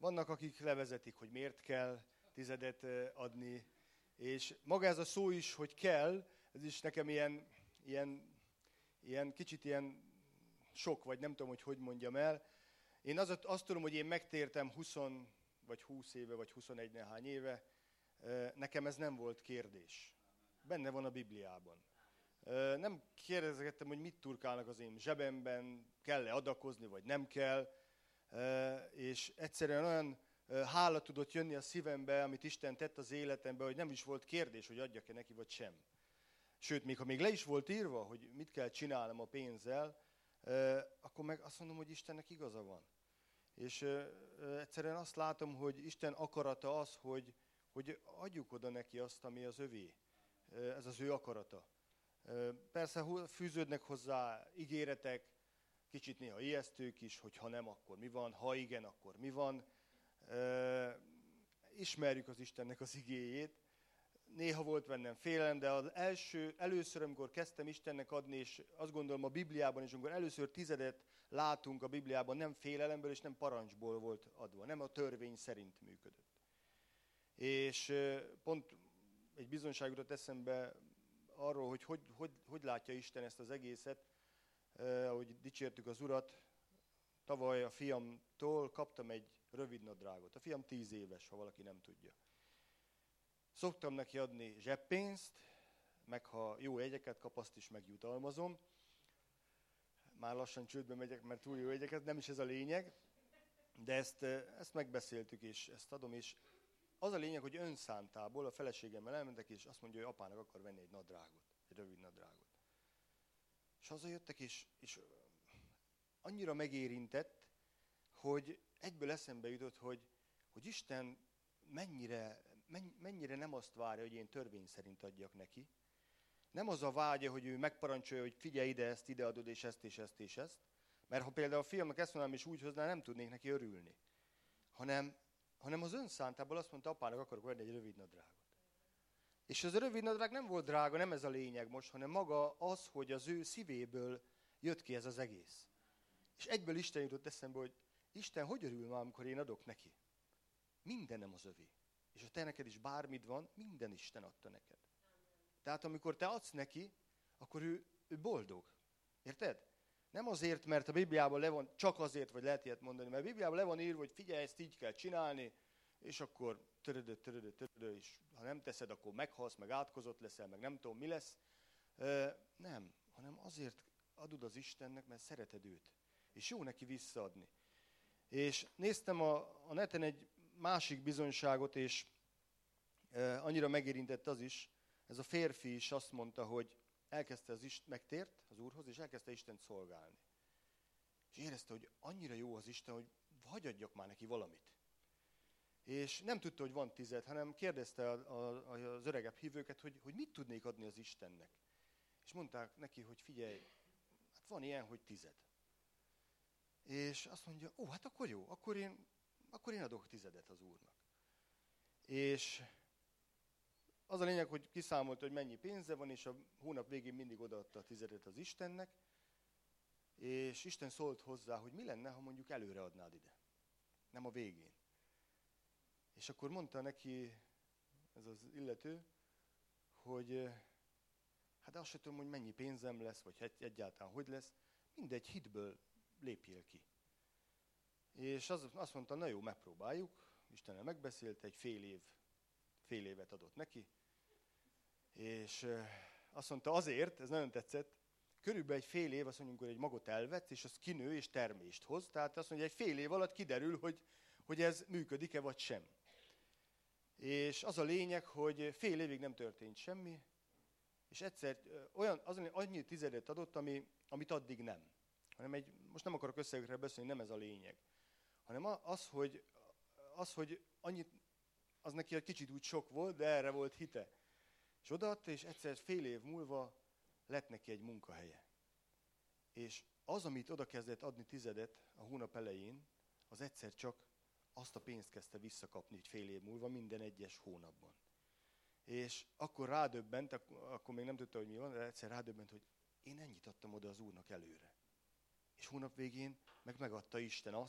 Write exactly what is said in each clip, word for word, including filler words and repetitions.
Vannak, akik levezetik, hogy miért kell tizedet adni, és maga ez a szó is, hogy kell, ez is nekem ilyen, ilyen, ilyen kicsit ilyen sok, vagy nem tudom, hogy hogy mondjam el. Én az, azt tudom, hogy én megtértem húsz vagy húsz éve, vagy huszonegy nehány éve, nekem ez nem volt kérdés. Benne van a Bibliában. Nem kérdezgettem, hogy mit turkálnak az én zsebemben, kell-e adakozni, vagy nem kell. És egyszerűen olyan hála tudott jönni a szívembe, amit Isten tett az életembe, hogy nem is volt kérdés, hogy adjak-e neki, vagy sem. Sőt, még ha még le is volt írva, hogy mit kell csinálnom a pénzzel, akkor meg azt mondom, hogy Istennek igaza van. És egyszerűen azt látom, hogy Isten akarata az, hogy, hogy adjuk oda neki azt, ami az övé. Ez az ő akarata. Persze fűződnek hozzá ígéretek, kicsit néha ijesztők is, hogy ha nem, akkor mi van, ha igen, akkor mi van. Ismerjük az Istennek az igéjét. Néha volt bennem félelem, de az első, először, amikor kezdtem Istennek adni, és azt gondolom a Bibliában is, amikor először tizedet látunk a Bibliában, nem félelemből és nem parancsból volt adva, nem a törvény szerint működött. És pont egy bizonyság jutott eszembe arról, hogy hogy, hogy hogy látja Isten ezt az egészet, ahogy dicsértük az Urat. Tavaly a fiamtól kaptam egy rövid nadrágot. A fiam tíz éves, ha valaki nem tudja. Szoktam neki adni zseppénzt, meg ha jó jegyeket kap, azt is megjutalmazom. Már lassan csődbe megyek, mert túl jó jegyeket, nem is ez a lényeg. De ezt, ezt megbeszéltük, és ezt adom, és az a lényeg, hogy önszántából a feleségemmel elmentek, és azt mondja, hogy apának akar venni egy nadrágot, egy rövid nadrágot. És hazajöttek, és, és annyira megérintett, hogy egyből eszembe jutott, hogy, hogy Isten mennyire, mennyire nem azt várja, hogy én törvény szerint adjak neki. Nem az a vágya, hogy ő megparancsolja, hogy figyelj ide, ezt ide adod, és ezt, és ezt, és ezt. Mert ha például a fiamnak ezt mondanám, és úgy hozná, nem tudnék neki örülni. Hanem, hanem az önszántából azt mondta, apának akarok venni egy rövid nadrágot. És az a rövid nadrág nem volt drága, nem ez a lényeg most, hanem maga az, hogy az ő szívéből jött ki ez az egész. És egyből Isten jutott eszembe, hogy Isten hogy örül már, amikor én adok neki? Mindenem az övé. És ha te neked is bármit van, minden Isten adta neked. Tehát amikor te adsz neki, akkor ő, ő boldog. Érted? Nem azért, mert a Bibliában le van, csak azért, vagy lehet ilyet mondani, mert a Bibliában le van írva, hogy figyelj, ezt így kell csinálni, és akkor törödö, törödö, törödö, és ha nem teszed, akkor meghalsz, meg átkozott leszel, meg nem tudom, mi lesz. Nem, hanem azért adod az Istennek, mert szereted őt. És jó neki visszaadni. És néztem a, a neten egy másik bizonyságot, és e, annyira megérintett az is, ez a férfi is azt mondta, hogy elkezdte az Isten, megtért az Úrhoz, és elkezdte Istent szolgálni. És érezte, hogy annyira jó az Isten, hogy hagyjadjak már neki valamit. És nem tudta, hogy van tized, hanem kérdezte a, a, az öregebb hívőket, hogy, hogy mit tudnék adni az Istennek. És mondták neki, hogy figyelj, hát van ilyen, hogy tized. És azt mondja, ó, hát akkor jó, akkor én, akkor én adok tizedet az Úrnak. És az a lényeg, hogy kiszámolta, hogy mennyi pénze van, és a hónap végén mindig odaadta a tizedet az Istennek, és Isten szólt hozzá, hogy mi lenne, ha mondjuk előre adnád ide, nem a végén. És akkor mondta neki ez az illető, hogy hát azt sem tudom, hogy mennyi pénzem lesz, vagy egyáltalán hogy lesz, mindegy, hitből lépjél ki. És az, azt mondta, na jó, megpróbáljuk. Istennel megbeszélte, egy fél év, fél évet adott neki. És azt mondta, azért, ez nagyon tetszett, körülbelül egy fél év, azt mondjuk, hogy egy magot elvetsz, és az kinő és termést hoz. Tehát azt mondja, egy fél év alatt kiderül, hogy, hogy ez működik-e vagy sem. És az a lényeg, hogy fél évig nem történt semmi, és egyszer olyan, az, annyi tizedet adott, ami, amit addig nem. Hanem egy, most nem akarok összegekre beszélni, nem ez a lényeg. Hanem az, hogy, az, hogy annyit, az neki egy kicsit úgy sok volt, de erre volt hite. És odaadta, és egyszer fél év múlva lett neki egy munkahelye. És az, amit oda kezdett adni tizedet a hónap elején, az egyszer csak azt a pénzt kezdte visszakapni egy fél év múlva minden egyes hónapban. És akkor rádöbbent, akkor még nem tudta, hogy mi van, de egyszer rádöbbent, hogy én ennyit adtam oda az Úrnak előre. És hónap végén meg megadta Isten azt,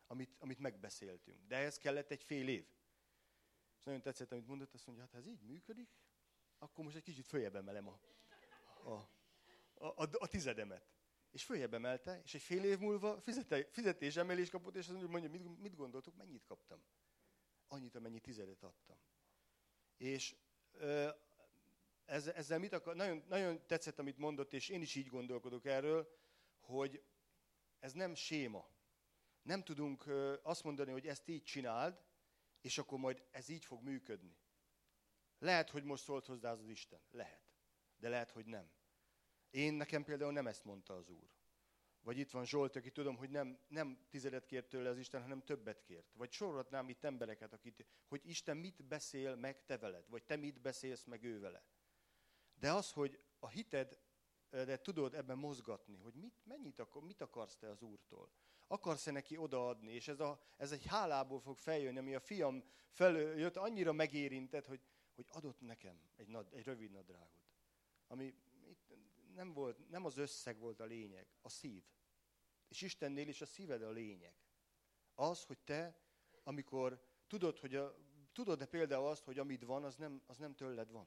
amit, amit megbeszéltünk. De ehhez kellett egy fél év. És nagyon tetszett, amit mondott, azt mondja, hát ha ez így működik, akkor most egy kicsit följebb emelem a, a, a, a, a tizedemet. És följebb emelte, és egy fél év múlva fizete, fizetésemelés kapott, és azt mondja, mit, mit gondoltuk, mennyit kaptam? Annyit, amennyi tizedet adtam. És ez, ezzel mit akar, nagyon, nagyon tetszett, amit mondott, és én is így gondolkodok erről, hogy ez nem séma. Nem tudunk azt mondani, hogy ezt így csináld, és akkor majd ez így fog működni. Lehet, hogy most szólt hozzá az Isten. Lehet. De lehet, hogy nem. Én nekem például nem ezt mondta az Úr. Vagy itt van Zsolt, aki tudom, hogy nem, nem tizedet kért tőle az Isten, hanem többet kért. Vagy sorolhatnám itt embereket, akit, hogy Isten mit beszél meg te veled, vagy te mit beszélsz meg ő vele. De az, hogy a hited, de tudod ebben mozgatni, hogy mit, mennyit akar, mit akarsz te az Úrtól. Akarsz-e neki odaadni, és ez, a, ez egy hálából fog feljönni, ami a fiam felől jött, annyira megérintett, hogy, hogy adott nekem egy, nad, egy rövid nadrágot. Ami nem, volt, nem az összeg volt a lényeg, a szív. És Istennél is a szíved a lényeg. Az, hogy te, amikor tudod, hogy a, tudod-e például azt, hogy amit van, az nem, az nem tőled van.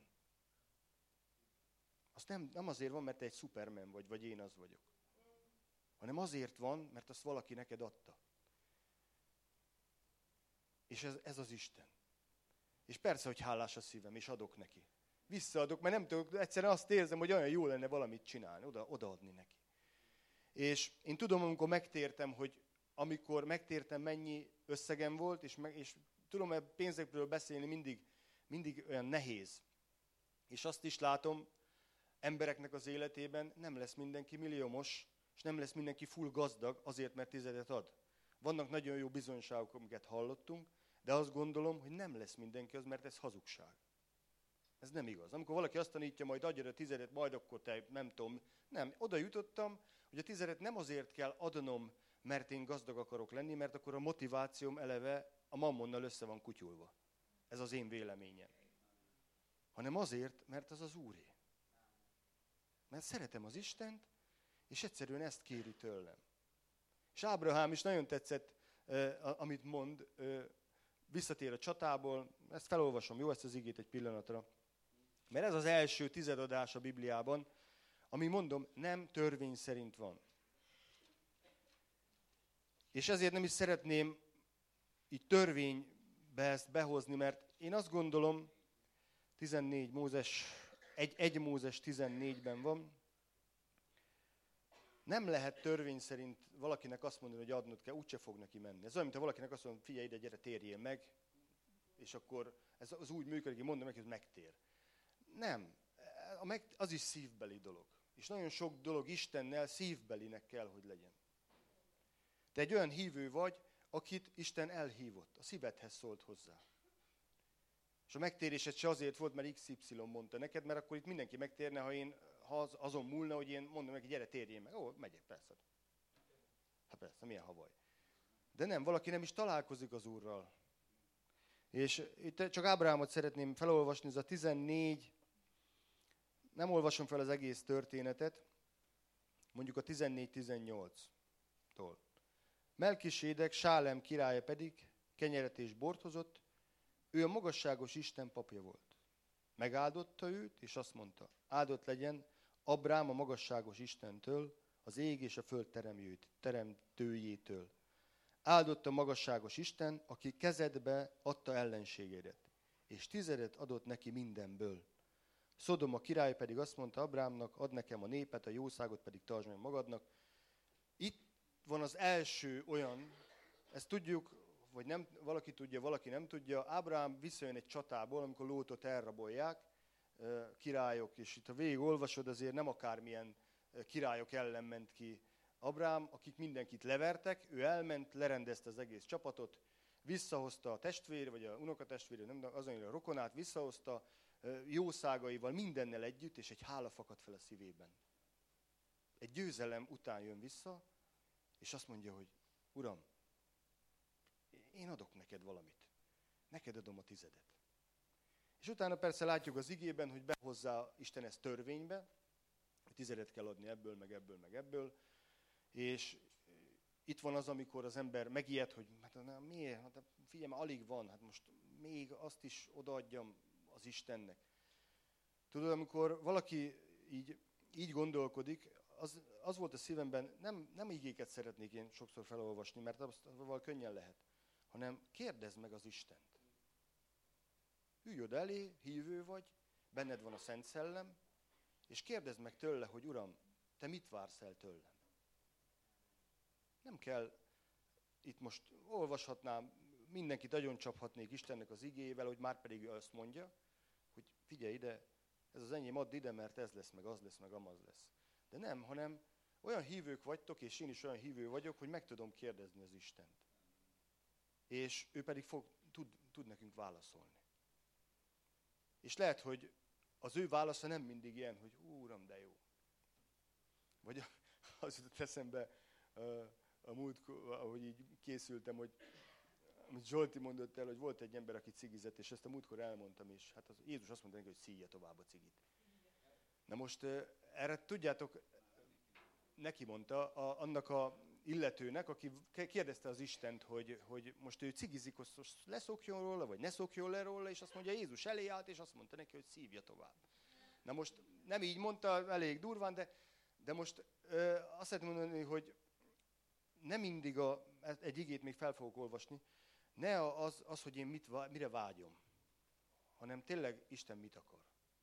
Az nem, nem azért van, mert te egy szupermen vagy, vagy én az vagyok. Hanem azért van, mert azt valaki neked adta. És ez, ez az Isten. És persze, hogy hálás a szívem, és adok neki. Visszaadok, mert nem tudok, egyszerűen azt érzem, hogy olyan jó lenne valamit csinálni, oda, odaadni neki. És én tudom, amikor megtértem, hogy amikor megtértem, mennyi összegem volt, és, meg, és tudom, hogy pénzekről beszélni mindig, mindig olyan nehéz. És azt is látom, embereknek az életében nem lesz mindenki milliómos, és nem lesz mindenki full gazdag azért, mert tizedet ad. Vannak nagyon jó bizonyságok, amiket hallottunk, de azt gondolom, hogy nem lesz mindenki az, mert ez hazugság. Ez nem igaz. Amikor valaki azt tanítja, majd adjad a tizedet, majd akkor te nem tudom. Nem, oda jutottam, hogy a tizedet nem azért kell adnom, mert én gazdag akarok lenni, mert akkor a motivációm eleve a mammonnal össze van kutyulva. Ez az én véleményem. Hanem azért, mert az az Úré. Mert szeretem az Istent, és egyszerűen ezt kéri tőlem. És Ábrahám is nagyon tetszett, eh, amit mond, eh, visszatér a csatából, ezt felolvasom, jó, ezt az igét egy pillanatra. Mert ez az első tizedadás a Bibliában, ami mondom, nem törvény szerint van. És ezért nem is szeretném így törvénybe ezt behozni, mert én azt gondolom, tizennégy Mózes, egy, egy Mózes tizennégyben van, nem lehet törvény szerint valakinek azt mondani, hogy adnod kell, úgyse fog neki menni. Ez olyan, mint ha valakinek azt mondom, figyelj ide, gyere, térjél meg, és akkor ez az úgy működik, hogy mondom neki, hogy megtér. Nem. Az is szívbeli dolog. És nagyon sok dolog Istennel szívbelinek kell, hogy legyen. Te egy olyan hívő vagy, akit Isten elhívott, a szívedhez szólt hozzá. És a megtérésed se azért volt, mert iksz ipszilon mondta neked, mert akkor itt mindenki megtérne, ha én ha az, azon múlna, hogy én mondom neki, gyere, térjél meg. Ó, megyek, persze. Hát persze, milyen havaj. De nem, valaki nem is találkozik az Úrral. És itt csak Ábrahámot szeretném felolvasni, ez a tizennégy, nem olvasom fel az egész történetet, mondjuk a tizennégy tizennyolctól. Melkisédek, Sálem királya pedig kenyeret és bort hozott, ő a magasságos Isten papja volt. Megáldotta őt, és azt mondta, áldott legyen Abrám a magasságos Istentől, az ég és a föld teremtőjétől. Áldott a magasságos Isten, aki kezedbe adta ellenségédet, és tizedet adott neki mindenből. Szodoma király pedig azt mondta Abrámnak, add nekem a népet, a jószágot pedig tartsd meg magadnak. Itt van az első olyan, ezt tudjuk, vagy nem, valaki tudja, valaki nem tudja, Ábrám visszajön egy csatából, amikor Lótot elrabolják, királyok, és itt ha végig olvasod, azért nem akármilyen királyok ellen ment ki Abrám, akik mindenkit levertek, ő elment, lerendezte az egész csapatot, visszahozta a testvér, vagy a unokatestvér, nem azon a rokonát, visszahozta jószágaival, mindennel együtt, és egy hála fakadt fel a szívében. Egy győzelem után jön vissza, és azt mondja, hogy Uram, én adok neked valamit. Neked adom a tizedet. És utána persze látjuk az igében, hogy behozzá Isten ezt törvénybe, hogy tizedet kell adni ebből, meg ebből, meg ebből. És itt van az, amikor az ember megijed, hogy hát, na, miért? Hát, figyelj, már alig van, hát most még azt is odaadjam az Istennek. Tudod, amikor valaki így, így gondolkodik, az, az volt a szívemben, nem, nem igéket szeretnék én sokszor felolvasni, mert azt valahol könnyen lehet, hanem kérdezd meg az Istent. Ülj oda elé, hívő vagy, benned van a Szent Szellem, és kérdezd meg tőle, hogy Uram, te mit vársz el tőlem? Nem kell, itt most olvashatnám, mindenkit nagyon csaphatnék Istennek az igével, hogy már pedig ő azt mondja, hogy figyelj ide, ez az enyém, add ide, mert ez lesz, meg az lesz, meg amaz lesz. De nem, hanem olyan hívők vagytok, és én is olyan hívő vagyok, hogy meg tudom kérdezni az Istent. És ő pedig fog, tud, tud nekünk válaszolni. És lehet, hogy az ő válasza nem mindig ilyen, hogy Uram, de jó. Vagy az jutott eszembe a, a múlt, ahogy így készültem, hogy amit Zsolti mondott el, hogy volt egy ember, aki cigizett, és ezt a múltkor elmondtam, és hát az, Jézus azt mondta neki, hogy szíjja tovább a cigit. Na most erre tudjátok, neki mondta a, annak a illetőnek, aki kérdezte az Istent, hogy, hogy most ő cigizik, hogy leszokjon róla, vagy ne szokjon le róla, és azt mondja, Jézus elé állt, és azt mondta neki, hogy szívja tovább. Na most nem így mondta, elég durván, de, de most ö, azt szeretném mondani, hogy nem mindig a, egy igét még fel fogok olvasni, ne az, az hogy én mit, mire vágyom, hanem tényleg Isten mit akar.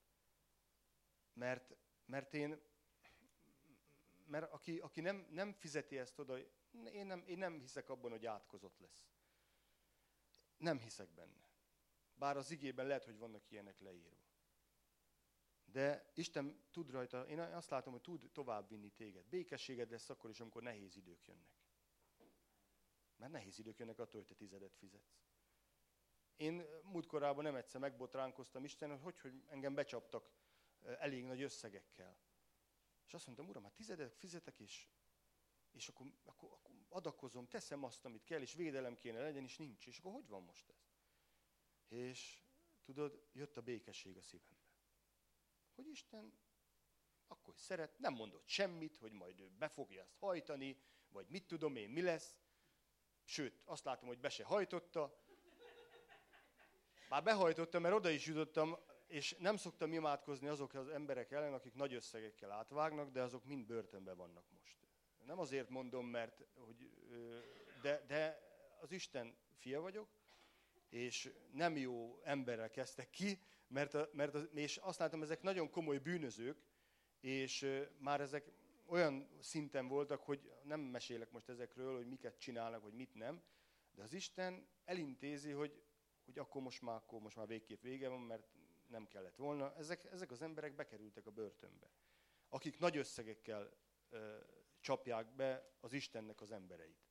Mert, mert én, mert aki, aki nem, nem fizeti ezt oda, én nem, én nem hiszek abban, hogy átkozott lesz. Nem hiszek benne. Bár az igében lehet, hogy vannak ilyenek leírva. De Isten tud rajta, én azt látom, hogy tud továbbvinni téged. Békességed lesz akkor is, amikor nehéz idők jönnek. Mert nehéz idők jönnek attól, hogy te tizedet fizetsz. Én múltkorában nem egyszer megbotránkoztam Isten, hogy, hogy hogy engem becsaptak elég nagy összegekkel. És azt mondtam, Uram, hát tizedet fizetek, és, és akkor, akkor, akkor adakozom, teszem azt, amit kell, és védelem kéne legyen, és nincs. És akkor hogy van most ez? És tudod, jött a békesség a szívembe. Hogy Isten akkor szeret, nem mondott semmit, hogy majd ő be fogja ezt hajtani, vagy mit tudom én, mi lesz. Sőt, azt látom, hogy be se hajtotta. Már behajtotta, mert oda is jutottam, és nem szoktam imádkozni azok az emberek ellen, akik nagy összegekkel átvágnak, de azok mind börtönben vannak most. Nem azért mondom, mert hogy, de, de az Isten fia vagyok, és nem jó emberrel kezdtek ki, mert, a, mert a, és azt látom, ezek nagyon komoly bűnözők, és már ezek olyan szinten voltak, hogy nem mesélek most ezekről, hogy miket csinálnak, vagy mit nem, de az Isten elintézi, hogy, hogy akkor most már, akkor most már végképp vége van, mert nem kellett volna. Ezek, ezek az emberek bekerültek a börtönbe, akik nagy összegekkel ö, csapják be az Istennek az embereit.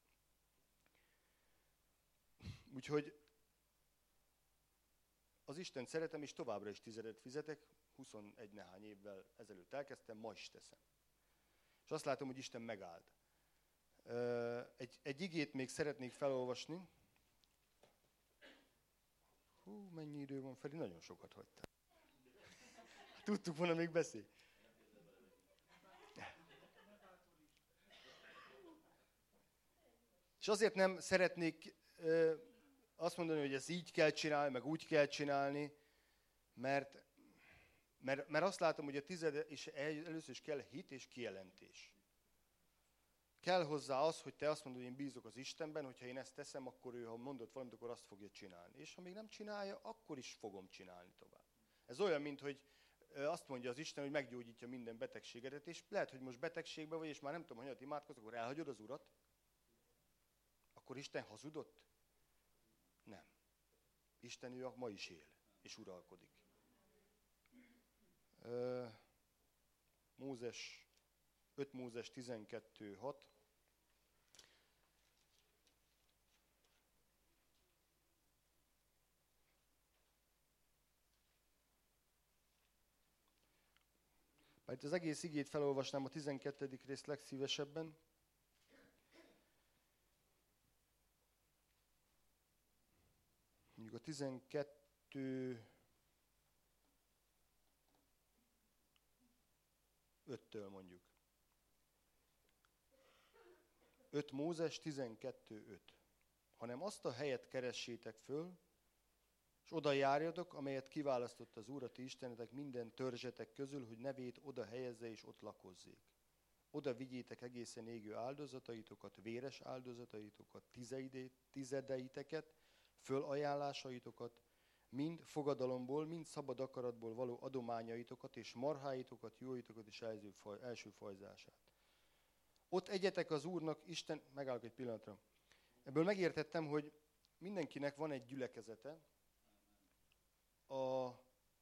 Úgyhogy az Isten szeretem, és továbbra is tizedet fizetek, huszonegy nehány évvel ezelőtt elkezdtem, ma is teszem. És azt látom, hogy Isten megállt. Egy, egy igét még szeretnék felolvasni. Hú, mennyi idő van, Feri, nagyon sokat hagytál. Tudtuk volna még beszélni. És azért nem szeretnék azt mondani, hogy ezt így kell csinálni, meg úgy kell csinálni, mert, mert, mert azt látom, hogy a tized, és először is kell hit és kijelentés. Kell hozzá az, hogy te azt mondod, hogy én bízok az Istenben, hogyha én ezt teszem, akkor ő, ha mondott valamit, akkor azt fogja csinálni. És ha még nem csinálja, akkor is fogom csinálni tovább. Ez olyan, mint hogy azt mondja az Isten, hogy meggyógyítja minden betegségedet, és lehet, hogy most betegségben vagy, és már nem tudom, hanyat imádkozok, akkor elhagyod az Urat? Akkor Isten hazudott? Nem. Isten ő ma is él, és uralkodik. Mózes, öt Mózes tizenkettő hat. Bár itt az egész igét felolvasnám, a tizenkettedik részt legszívesebben. Mondjuk a tizenkettő öttől mondjuk. öt Mózes tizenkettő öt. Hanem azt a helyet keressétek föl, és oda járjatok, amelyet kiválasztott az Úr, a ti istenetek minden törzsetek közül, hogy nevét oda helyezze és ott lakozzék. Oda vigyétek egészen égő áldozataitokat, véres áldozataitokat, tizedeiteket, fölajánlásaitokat, mind fogadalomból, mind szabad akaratból való adományaitokat, és marháitokat, jóitokat és első fajzását. Ott egyetek az Úrnak, Isten, megállok egy pillanatra. Ebből megértettem, hogy mindenkinek van egy gyülekezete, a,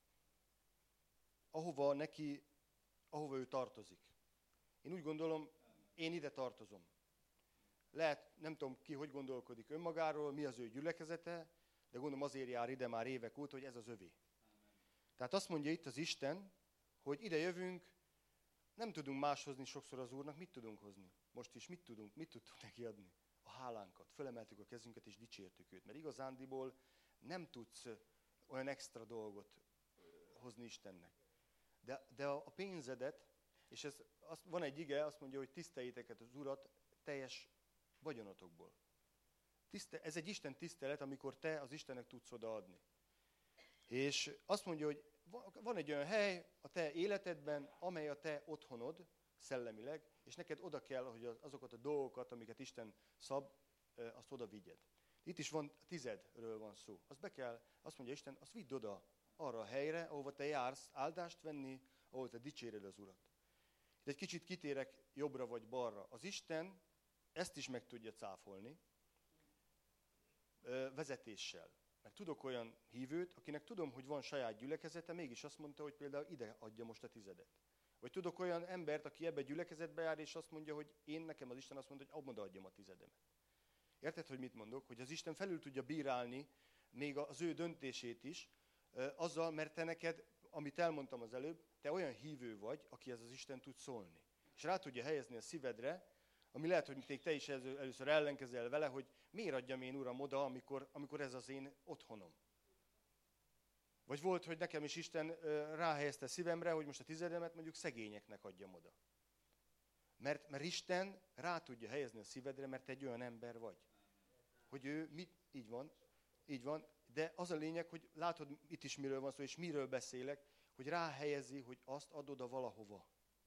ahova neki, ahova ő tartozik. Én úgy gondolom, én ide tartozom. Lehet, nem tudom ki, hogy gondolkodik önmagáról, mi az ő gyülekezete, de gondolom azért jár ide már évek óta, hogy ez az övé. Tehát azt mondja itt az Isten, hogy ide jövünk, nem tudunk más hozni sokszor az Úrnak, mit tudunk hozni? Most is mit tudunk, mit tudtunk neki adni? A hálánkat, fölemeltük a kezünket és dicsértük őt. Mert igazándiból nem tudsz olyan extra dolgot hozni Istennek. De, de a pénzedet, és ez, az, van egy ige, azt mondja, hogy tiszteljétek az Urat teljes vagyonotokból. Tiszte, ez egy Isten tisztelet, amikor te az Istennek tudsz odaadni. És azt mondja, hogy van egy olyan hely a te életedben, amely a te otthonod, szellemileg, és neked oda kell, hogy azokat a dolgokat, amiket Isten szab, azt oda vigyed. Itt is van, tizedről van szó. Azt be kell, azt mondja Isten, azt vidd oda arra a helyre, ahova te jársz áldást venni, ahol te dicséred az Urat. Itt egy kicsit kitérek jobbra vagy balra. Az Isten ezt is meg tudja cáfolni, vezetéssel. Mert tudok olyan hívőt, akinek tudom, hogy van saját gyülekezete, mégis azt mondta, hogy például ide adja most a tizedet. Vagy tudok olyan embert, aki ebbe gyülekezetbe jár, és azt mondja, hogy én, nekem az Isten azt mondta, hogy abba adjam a tizedemet. Érted, hogy mit mondok? Hogy az Isten felül tudja bírálni még az ő döntését is, azzal, mert te neked, amit elmondtam az előbb, te olyan hívő vagy, akihez az Isten tud szólni. És rá tudja helyezni a szívedre, ami lehet, hogy még te is először ellenkezel vele, hogy miért adjam én, Uram, oda, amikor, amikor ez az én otthonom. Vagy volt, hogy nekem is Isten ráhelyezte szívemre, hogy most a tizedemet mondjuk szegényeknek adjam oda. Mert, mert Isten rá tudja helyezni a szívedre, mert te egy olyan ember vagy. Hogy ő, mit, így van, így van, de az a lényeg, hogy látod itt is miről van szó, és miről beszélek, hogy ráhelyezi, hogy azt ad oda valahova.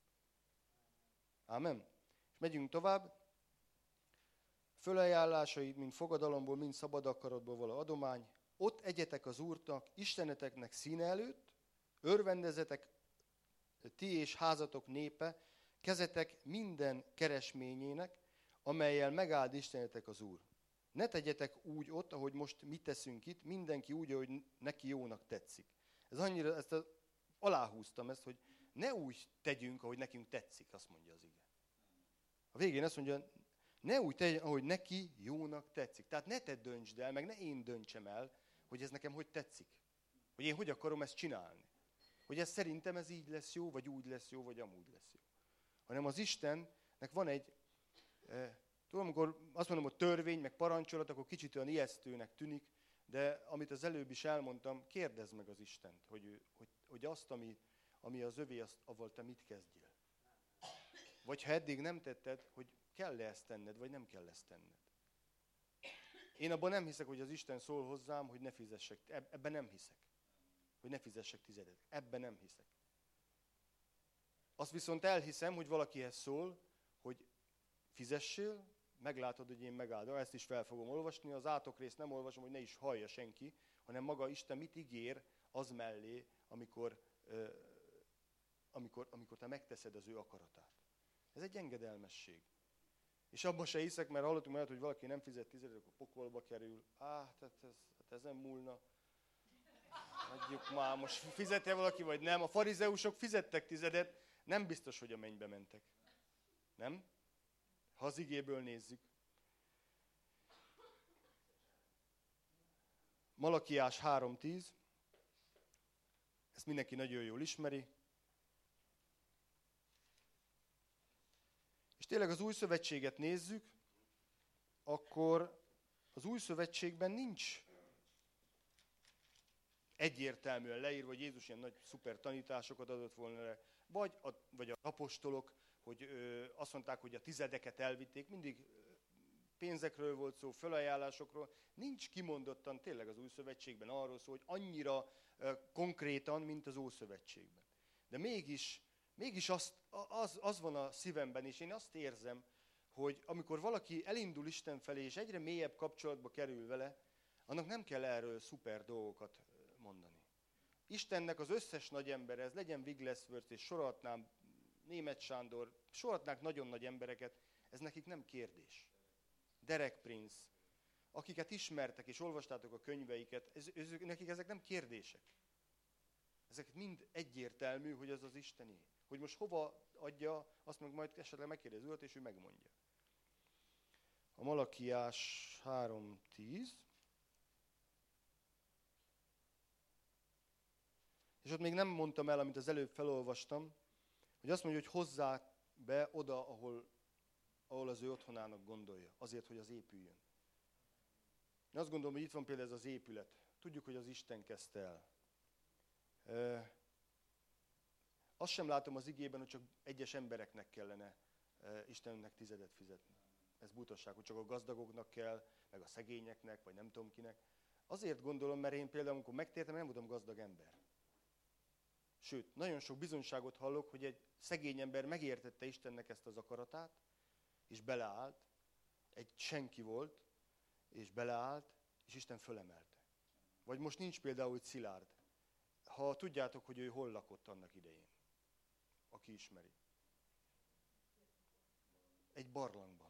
Ámen. És megyünk tovább. Fölajánlásaid, mind fogadalomból, mind szabad akaratból való adomány. Ott egyetek az Úrnak, Isteneteknek színe előtt, örvendezetek ti és házatok népe, kezetek minden keresményének, amellyel megáld Istenetek az Úr. Ne tegyetek úgy ott, ahogy most mi teszünk itt, mindenki úgy, ahogy neki jónak tetszik. Ez annyira, ezt a, aláhúztam ezt, hogy ne úgy tegyünk, ahogy nekünk tetszik, azt mondja az ige. A végén azt mondja, ne úgy tegyünk, ahogy neki jónak tetszik. Tehát ne te döntsd el, meg ne én döntsem el, hogy ez nekem hogy tetszik. Hogy én hogy akarom ezt csinálni. Hogy ez szerintem ez így lesz jó, vagy úgy lesz jó, vagy amúgy lesz jó. Hanem az Istennek van egy, eh, tudom, amikor azt mondom, hogy törvény, meg parancsolat, akkor kicsit olyan ijesztőnek tűnik, de amit az előbb is elmondtam, kérdezd meg az Istent, hogy, ő, hogy, hogy azt, ami, ami az övé, azt, avval te mit kezdjél. Vagy ha eddig nem tetted, hogy kell-e ezt tenned, vagy nem kell ezt tenned. Én abban nem hiszek, hogy az Isten szól hozzám, hogy ne fizessek. Ebben nem hiszek. Hogy ne fizessek tizedet. Ebben nem hiszek. Azt viszont elhiszem, hogy valakihez szól, hogy fizessél, meglátod, hogy én megáldom. Ezt is fel fogom olvasni. Az átokrészt nem olvasom, hogy ne is hallja senki, hanem maga Isten mit ígér az mellé, amikor, euh, amikor, amikor te megteszed az ő akaratát. Ez egy engedelmesség. És abban se hiszek, mert hallottunk olyat, hogy valaki nem fizet tizedet, akkor pokolba kerül. Á, tehát ez, hát ezen múlna. Adjuk már, most fizetje valaki, vagy nem. A farizeusok fizettek tizedet, nem biztos, hogy a mennybe mentek. Nem? Ha az igéből nézzük. Malakiás három tíz. Ezt mindenki nagyon jól ismeri. És tényleg az új szövetséget nézzük, akkor az új szövetségben nincs egyértelműen leírva, hogy Jézus ilyen nagy szuper tanításokat adott volna le, vagy a, vagy a apostolok, hogy ö, azt mondták, hogy a tizedeket elvitték, mindig pénzekről volt szó, felajánlásokról. Nincs kimondottan tényleg az Új Szövetségben arról szó, hogy annyira uh, konkrétan, mint az Ószövetségben. De mégis, mégis az, az, az van a szívemben, és én azt érzem, hogy amikor valaki elindul Isten felé, és egyre mélyebb kapcsolatba kerül vele, annak nem kell erről szuper dolgokat mondani. Istennek az összes nagy ember, ez legyen Wigglesworth, és sorolhatnám Németh Sándor, sorolhatnánk nagyon nagy embereket, ez nekik nem kérdés. Derek Prince, akiket ismertek és olvastátok a könyveiket, ez, ez, nekik ezek nem kérdések. Ezek mind egyértelmű, hogy az az Istené. Hogy most hova adja, azt meg majd esetleg megkérdezi őt, és ő megmondja. A Malakiás három tíz. És ott még nem mondtam el, amit az előbb felolvastam, hogy azt mondja, hogy hozzák be oda, ahol, ahol az ő otthonának gondolja, azért, hogy az épüljön. Én azt gondolom, hogy itt van például ez az épület. Tudjuk, hogy az Isten kezdte el. E, azt sem látom az igében, hogy csak egyes embereknek kellene e, Istennek tizedet fizetni. Ez butaság, hogy csak a gazdagoknak kell, meg a szegényeknek, vagy nem tudom kinek. Azért gondolom, mert én például, amikor megtértem, nem voltam gazdag ember. Sőt, nagyon sok bizonyságot hallok, hogy egy szegény ember megértette Istennek ezt az akaratát, és beleállt, egy senki volt, és beleállt, és Isten fölemelte. Vagy most nincs például, hogy Szilárd. Ha tudjátok, hogy ő hol lakott annak idején, aki ismeri. Egy barlangban.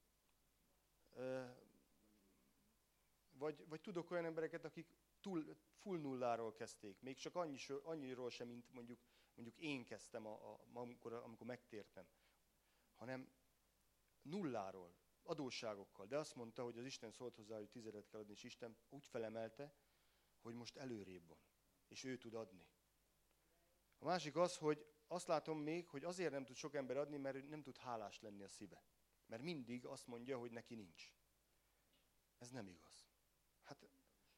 Vagy, vagy tudok olyan embereket, akik túl, full nulláról kezdték, még csak annyi, annyiról sem, mint mondjuk, mondjuk én kezdtem, a, a, amikor, amikor megtértem, hanem nulláról, adósságokkal. De azt mondta, hogy az Isten szólt hozzá, hogy tizedet kell adni, és Isten úgy felemelte, hogy most előrébb van, és ő tud adni. A másik az, hogy azt látom még, hogy azért nem tud sok ember adni, mert nem tud hálás lenni a szíve. Mert mindig azt mondja, hogy neki nincs. Ez nem igaz. Hát,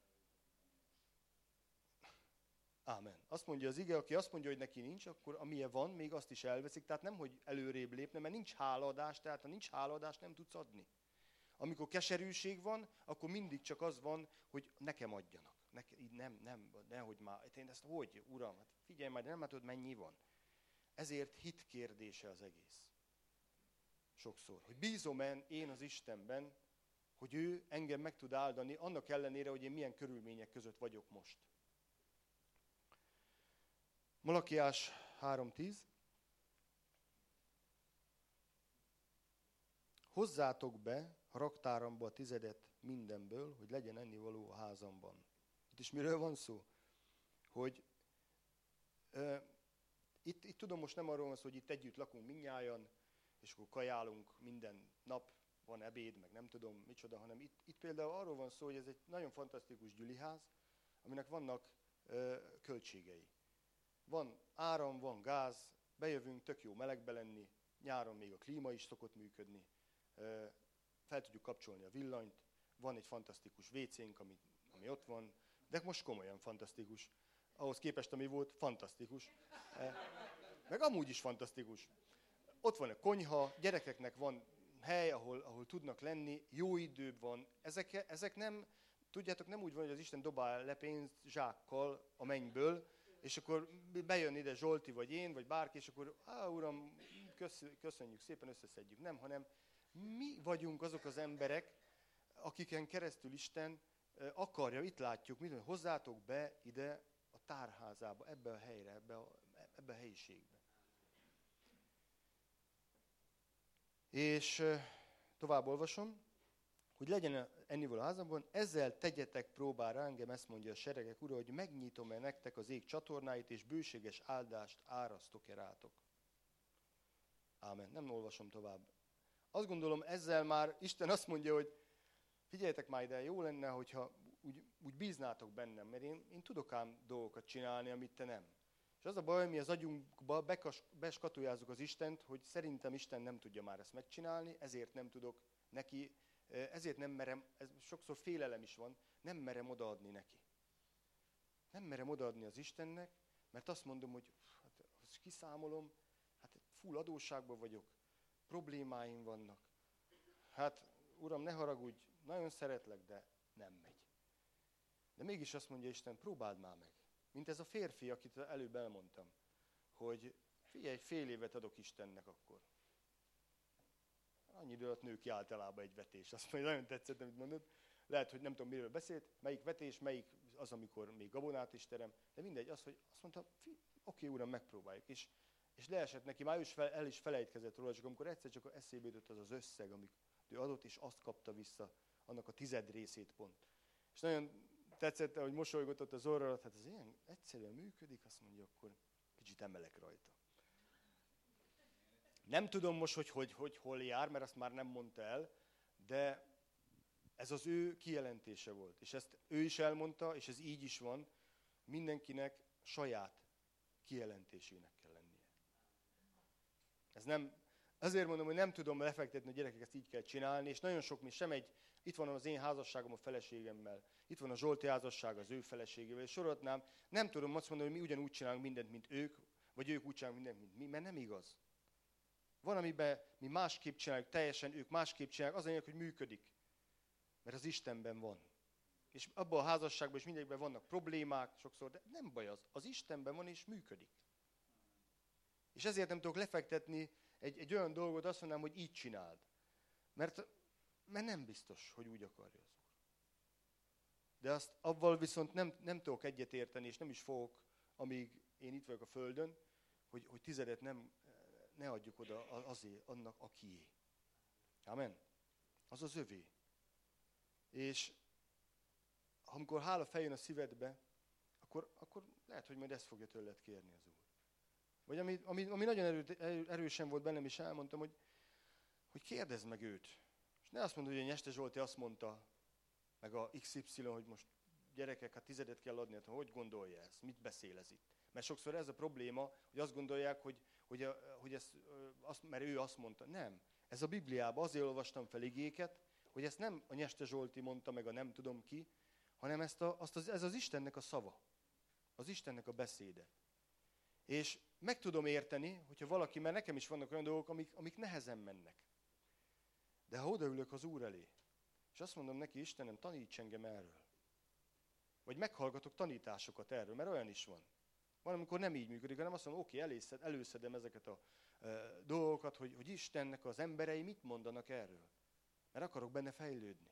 ámen. Azt mondja az ige, aki azt mondja, hogy neki nincs, akkor amilyen van, még azt is elveszik. Tehát nem, hogy előrébb lépne, mert nincs hálaadás, tehát ha nincs hálaadás, nem tudsz adni. Amikor keserűség van, akkor mindig csak az van, hogy nekem adjanak. Neke, nem, nem, nehogy már. Én ezt hogy, uram, hát figyelj majd, nem látod, mennyi van. Ezért hit kérdése az egész. Sokszor. Hogy bízom-e én az Istenben, hogy ő engem meg tud áldani, annak ellenére, hogy én milyen körülmények között vagyok most. Malakiás három tíz. Hozzátok be a raktáramba a tizedet mindenből, hogy legyen ennivaló a házamban. Itt is miről van szó? Hogy uh, itt, itt tudom, most nem arról van szó, hogy itt együtt lakunk mindnyájan, és akkor kajálunk minden nap, van ebéd, meg nem tudom micsoda, hanem itt, itt például arról van szó, hogy ez egy nagyon fantasztikus gyüliház, aminek vannak uh, költségei. Van áram, van gáz, bejövünk, tök jó melegbe lenni, nyáron még a klíma is szokott működni, uh, fel tudjuk kapcsolni a villanyt, van egy fantasztikus vécénk, ami, ami ott van, de most komolyan fantasztikus. Ahhoz képest, ami volt, fantasztikus. Uh, meg amúgy is fantasztikus. Ott van a konyha, gyerekeknek van hely, ahol, ahol tudnak lenni, jó idő van. Ezek, ezek nem, tudjátok, nem úgy van, hogy az Isten dobál le pénzt zsákkal a mennyből, és akkor bejön ide Zsolti, vagy én, vagy bárki, és akkor, á, uram, köszönjük szépen, összeszedjük. Nem, hanem mi vagyunk azok az emberek, akiken keresztül Isten akarja, itt látjuk, mit mondja, hozzátok be ide a tárházába, ebbe a helyre, ebbe a, ebbe a helyiségbe. És tovább olvasom, hogy legyen ennivaló a házamban, ezzel tegyetek próbára, engem ezt mondja a seregek ura, hogy megnyitom-e nektek az ég csatornáit, és bőséges áldást árasztok-e rátok. Ámen. Nem olvasom tovább. Azt gondolom, ezzel már Isten azt mondja, hogy figyeljetek már ide, jó lenne, hogyha úgy, úgy bíznátok bennem, mert én, én tudok ám dolgokat csinálni, amit te nem. És az a baj, hogy mi az agyunkba bekas, beskatujázzuk az Istent, hogy szerintem Isten nem tudja már ezt megcsinálni, ezért nem tudok neki, ezért nem merem, ez sokszor félelem is van, nem merem odaadni neki. Nem merem odaadni az Istennek, mert azt mondom, hogy hát, azt kiszámolom, hát full adósságban vagyok, problémáim vannak. Hát Uram, ne haragudj, nagyon szeretlek, de nem megy. De mégis azt mondja Isten, próbáld már meg. Mint ez a férfi, akit előbb elmondtam, hogy figyelj, egy fél évet adok Istennek akkor. Annyi idő alatt nő ki általában egy vetés. Azt mondja, nagyon tetszett, amit mondod. Lehet, hogy nem tudom, miről beszélt, melyik vetés, melyik az, amikor még gabonát is terem, de mindegy, az, hogy azt mondta, oké, Uram, megpróbáljuk. És, és leesett neki, már is fel, el is felejtkezett róla, csak amikor egyszer csak eszébe jutott az az összeg, amit ő adott, és azt kapta vissza, annak a tized részét pont. És nagyon tetszett, hogy mosolygott ott az orra, hát ez ilyen egyszerűen működik, azt mondja, akkor kicsit emelek rajta. Nem tudom most, hogy, hogy, hogy hol jár, mert azt már nem mondta el, de ez az ő kijelentése volt. És ezt ő is elmondta, és ez így is van, mindenkinek saját kijelentésének kell lennie. Ez nem, azért mondom, hogy nem tudom lefektetni, hogy gyerekek ezt így kell csinálni, és nagyon sok mi sem egy, itt van az én házasságom a feleségemmel, itt van a Zsolti házasság az ő feleségével, és sorolhatnám, nem tudom azt mondani, hogy mi ugyanúgy csinálunk mindent, mint ők, vagy ők úgy csinálunk mindent, mint mi, mert nem igaz. Van, amiben mi másképp csináljuk, teljesen ők másképp csinálják, az anyag, hogy működik. Mert az Istenben van. És abban a házasságban is mindegyikben vannak problémák sokszor, de nem baj az. Az Istenben van és működik. És ezért nem tudok lefektetni egy, egy olyan dolgot, azt mondanám, hogy így csináld. Mert, mert nem biztos, hogy úgy akarja az Úr. De azt avval viszont nem, nem tudok egyetérteni, és nem is fogok, amíg én itt vagyok a Földön, hogy, hogy tizedet nem, ne adjuk oda azért annak, akié. Amen. Az az övé. És amikor hála feljön a szívedbe, akkor, akkor lehet, hogy majd ezt fogja tőled kérni az Úr. Vagy ami, ami, ami nagyon erő, erősen volt bennem, és elmondtam, hogy, hogy kérdezd meg őt. És ne azt mondod, hogy a Nyeste Zsolti azt mondta, meg a iksz ipszilon, hogy most gyerekek, hát tizedet kell adni, hát hogy gondolja ezt, mit beszél ez itt? Mert sokszor ez a probléma, hogy azt gondolják, hogy, hogy, a, hogy ezt, azt, mert ő azt mondta. Nem. Ez a Bibliában, azért olvastam fel igéket, hogy ezt nem a Nyeste Zsolti mondta, meg a nem tudom ki, hanem ezt a, azt az, ez az Istennek a szava. Az Istennek a beszéde. És meg tudom érteni, hogyha valaki, mert nekem is vannak olyan dolgok, amik, amik nehezen mennek. De ha odaülök az Úr elé, és azt mondom neki, Istenem, taníts engem erről. Vagy meghallgatok tanításokat erről, mert olyan is van. Van, amikor nem így működik, hanem azt mondom, oké, előszed, előszedem ezeket a e, dolgokat, hogy, hogy Istennek az emberei mit mondanak erről. Mert akarok benne fejlődni.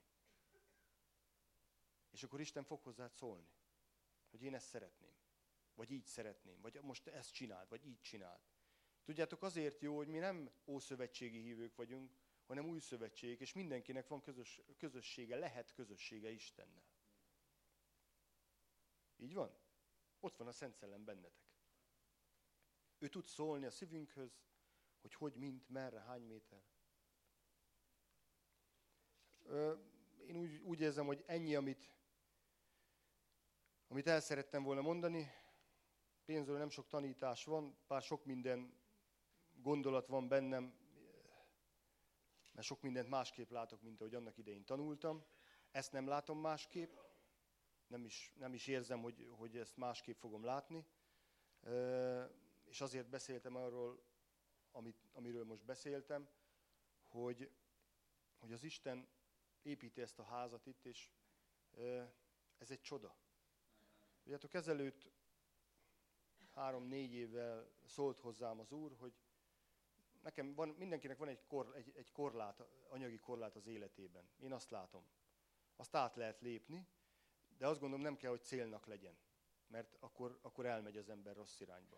És akkor Isten fog hozzád szólni, hogy én ezt szeretném. Vagy így szeretném, vagy most ezt csináld, vagy így csináld. Tudjátok, azért jó, hogy mi nem ószövetségi hívők vagyunk, hanem új szövetség, és mindenkinek van közös, közössége, lehet közössége Istennel. Így van? Ott van a Szent Szellem bennetek. Ő tud szólni a szívünkhöz, hogy hogy, mint, merre, hány méter. Én úgy, úgy érzem, hogy ennyi, amit, amit el szerettem volna mondani. Pénzről nem sok tanítás van, bár sok minden gondolat van bennem, mert sok mindent másképp látok, mint ahogy annak idején tanultam. Ezt nem látom másképp, nem is, nem is érzem, hogy, hogy ezt másképp fogom látni. És azért beszéltem arról, amit, amiről most beszéltem, hogy, hogy az Isten építi ezt a házat itt, és ez egy csoda. Tudjátok, ezelőtt három-négy évvel szólt hozzám az Úr, hogy nekem van, mindenkinek van egy, kor, egy, egy korlát, anyagi korlát az életében. Én azt látom. Azt át lehet lépni, de azt gondolom nem kell, hogy célnak legyen, mert akkor, akkor elmegy az ember rossz irányba.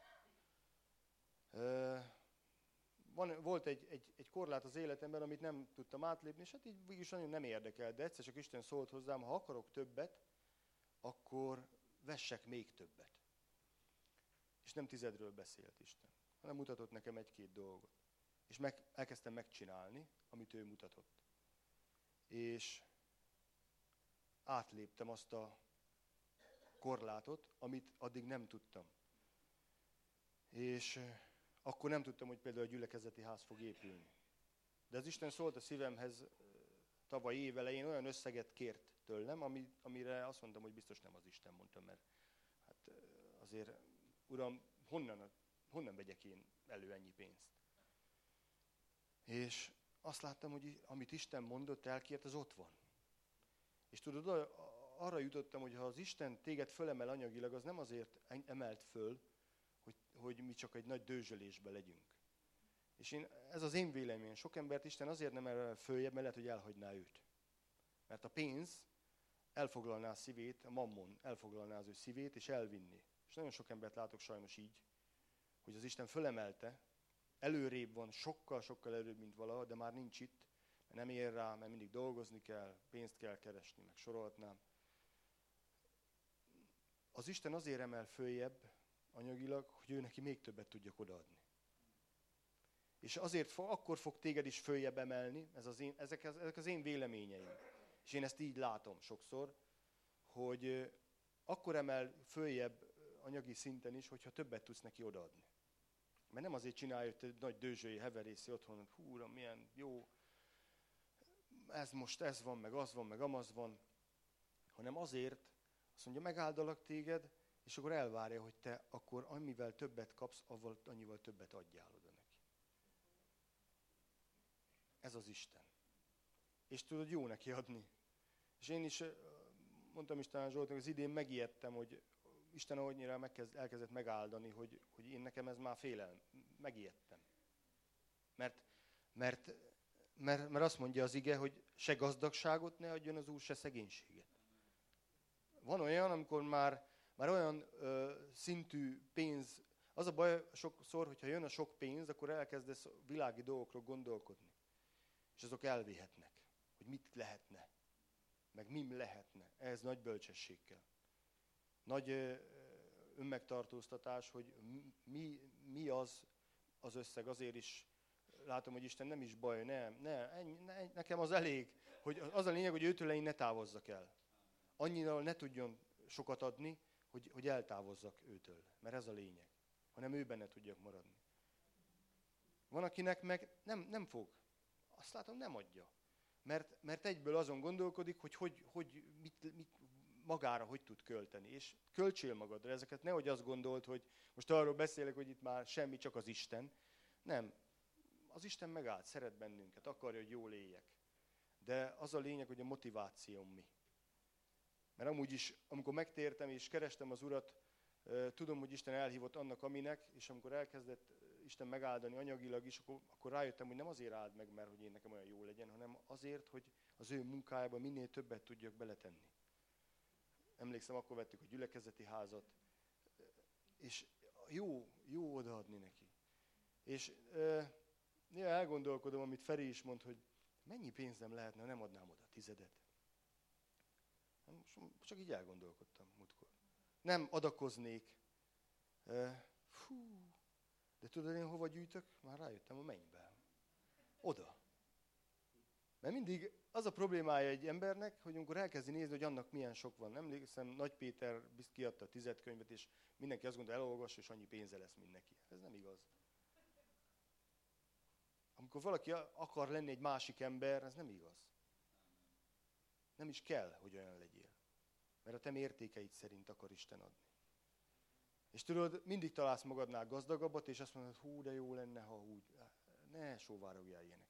Van, volt egy, egy, egy korlát az életemben, amit nem tudtam átlépni, és hát így végülis nagyon nem érdekel, de egyszer csak Isten szólt hozzám, ha akarok többet, akkor vessek még többet. És nem tizedről beszélt Isten, hanem mutatott nekem egy-két dolgot. És meg, elkezdtem megcsinálni, amit ő mutatott. És átléptem azt a korlátot, amit addig nem tudtam. És akkor nem tudtam, hogy például a gyülekezeti ház fog épülni. De az Isten szólt a szívemhez tavaly év elején, olyan összeget kért tőlem, ami, amire azt mondtam, hogy biztos nem az Isten mondta, mert hát azért, Uram, honnan, honnan vegyek én elő ennyi pénzt? És azt láttam, hogy amit Isten mondott, elkért, az ott van. És tudod, arra jutottam, hogy ha az Isten téged fölemel anyagilag, az nem azért emelt föl, hogy, hogy mi csak egy nagy dőzsölésbe legyünk. És én, ez az én véleményem. Sok embert Isten azért nem emel följebb, mert lehet, hogy elhagyná őt. Mert a pénz elfoglalná a szívét, a mammon elfoglalná az ő szívét, és elvinni. És nagyon sok embert látok sajnos így, hogy az Isten fölemelte, előrébb van, sokkal-sokkal előbb, mint valaha, de már nincs itt, mert nem ér rá, mert mindig dolgozni kell, pénzt kell keresni, meg sorolhatnám. Az Isten azért emel följebb anyagilag, hogy ő neki még többet tudjak odaadni. És azért fog, akkor fog téged is följebb emelni, ez az én, ezek, ezek az én véleményeim. És én ezt így látom sokszor, hogy akkor emel följebb anyagi szinten is, hogyha többet tudsz neki odaadni. Mert nem azért csinálja, hogy egy nagy dőzsői heverészi otthon, hogy hú, uram, milyen jó, ez most ez van, meg az van, meg amaz van, hanem azért, azt mondja, megáldalak téged, és akkor elvárja, hogy te akkor amivel többet kapsz, avval annyival többet adjál oda neki. Ez az Isten. És tudod, jó neki adni. És én is mondtam Isten Zsoltnak, az idén megijedtem, hogy Isten annyira megkezd, elkezdett megáldani, hogy, hogy én nekem ez már félelem. Megijedtem. Mert, mert, mert, mert azt mondja az ige, hogy se gazdagságot ne adjon az Úr, se szegénységet. Van olyan, amikor már, már olyan ö, szintű pénz, az a baj sokszor, hogyha jön a sok pénz, akkor elkezdesz világi dolgokról gondolkodni. És azok elvihetnek, hogy mit lehetne, meg mim lehetne. Ez nagy bölcsesség kell. Nagy ö, önmegtartóztatás, hogy mi, mi az az összeg, azért is látom, hogy Isten nem is baj, nem, ne, ne, nekem az elég, hogy az a lényeg, hogy őtőle én ne távozzak el. Annyira ne tudjon sokat adni, hogy, hogy eltávozzak őtől, mert ez a lényeg, hanem ő benne tudjak maradni. Van, akinek meg nem, nem fog. Azt látom, nem adja. Mert, mert egyből azon gondolkodik, hogy, hogy, hogy mit, mit, magára hogy tud költeni. És költsél magadra ezeket, nehogy azt gondolt, hogy most arról beszélek, hogy itt már semmi, csak az Isten. Nem. Az Isten megállt, szeret bennünket, akarja, hogy jól éljek. De az a lényeg, hogy a motivációm mi. Mert amúgy is, amikor megtértem és kerestem az Urat, tudom, hogy Isten elhívott annak, aminek, és amikor elkezdett Isten megáldani anyagilag is, akkor, akkor rájöttem, hogy nem azért áld meg, mert hogy én nekem olyan jó legyen, hanem azért, hogy az ő munkájába minél többet tudjak beletenni. Emlékszem, akkor vettük a gyülekezeti házat, és jó, jó odaadni neki. És e, néha elgondolkodom, amit Feri is mond, hogy mennyi pénzem lehetne, ha nem adnám oda a tizedet. Csak így elgondolkodtam múltkor. Nem adakoznék. E, fú, de tudod, én hova gyűjtök? Már rájöttem, a mennybe. Oda. Mert mindig az a problémája egy embernek, hogy amikor elkezdi nézni, hogy annak milyen sok van. Emlékszem, Nagy Péter kiadta a tizedkönyvet, és mindenki azt gondolja, elolvas, és annyi pénze lesz, mint neki. Ez nem igaz. Amikor valaki akar lenni egy másik ember, ez nem igaz. Nem is kell, hogy olyan legyél. Mert a te mértékeid szerint akar Isten adni. És tudod, mindig találsz magadnál gazdagabbat, és azt mondod, hú, de jó lenne, ha úgy. Ne sóvárogjál ilyeneket.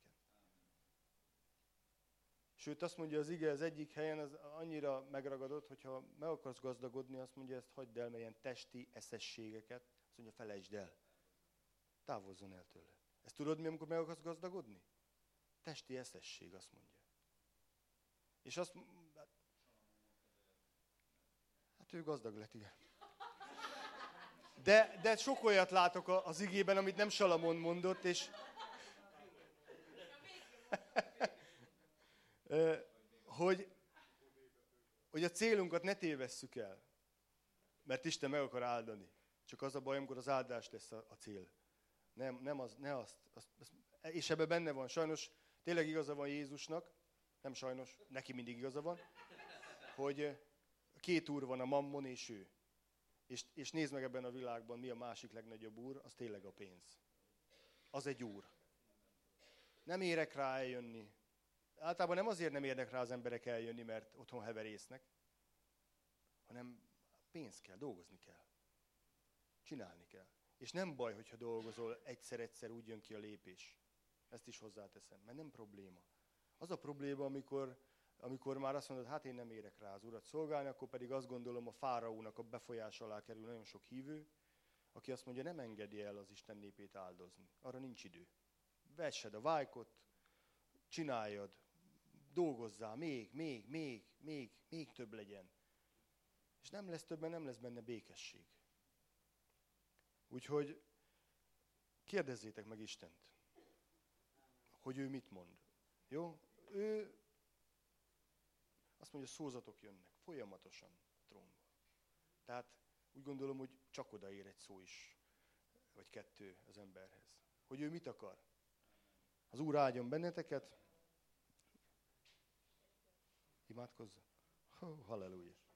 Sőt, azt mondja az ige az egyik helyen, az annyira megragadott, hogyha meg akarsz gazdagodni, azt mondja, ezt hagyd el, mert ilyen testi eszességeket, azt mondja, felejtsd el. Távozzon el tőle. Ezt tudod mi, amikor meg akarsz gazdagodni? Testi eszesség, azt mondja. És azt hát, hát ő gazdag lett, igen. De, de sok olyat látok az igében, amit nem Salamon mondott, és hogy, hogy a célunkat ne tévesszük el, mert Isten meg akar áldani. Csak az a baj, amikor az áldás lesz a, a cél. Nem, nem az, ne azt, azt, azt. És ebben benne van, sajnos tényleg igaza van Jézusnak, nem sajnos, neki mindig igaza van, hogy két úr van, a mammon és ő. És, és nézd meg ebben a világban, mi a másik legnagyobb úr, az tényleg a pénz. Az egy úr. Nem érek rá eljönni. Általában nem azért nem érnek rá az emberek eljönni, mert otthon heverésznek, hanem pénz kell, dolgozni kell. Csinálni kell. És nem baj, hogyha dolgozol, egyszer-egyszer úgy jön ki a lépés. Ezt is hozzáteszem, mert nem probléma. Az a probléma, amikor, amikor már azt mondod, hát én nem érek rá az Urat szolgálni, akkor pedig azt gondolom, a fáraónak a befolyás alá kerül nagyon sok hívő, aki azt mondja, nem engedi el az Isten népét áldozni. Arra nincs idő. Vessed a vájkot, csináljad, dolgozzál, még, még, még, még, még több legyen. És nem lesz több, mert nem lesz benne békesség. Úgyhogy kérdezzétek meg Istent, hogy ő mit mond. Jó? Ő azt mondja, szózatok jönnek folyamatosan a trónból. Tehát úgy gondolom, hogy csak odaér egy szó is, vagy kettő az emberhez. Hogy ő mit akar. Az Úr áldjon benneteket. Imádkozzak. Halleluja.